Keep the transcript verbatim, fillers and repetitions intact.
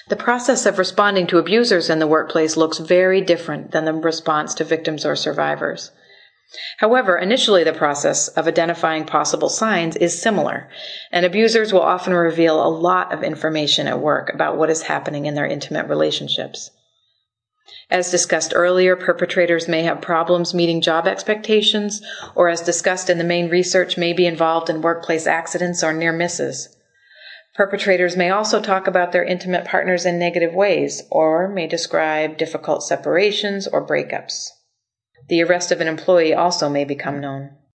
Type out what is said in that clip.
The process of responding to abusers in the workplace looks very different than the response to victims or survivors. However, initially the process of identifying possible signs is similar, and abusers will often reveal a lot of information at work about what is happening in their intimate relationships. As discussed earlier, perpetrators may have problems meeting job expectations, or as discussed in the main research, may be involved in workplace accidents or near misses. Perpetrators may also talk about their intimate partners in negative ways, or may describe difficult separations or breakups. The arrest of an employee also may become known.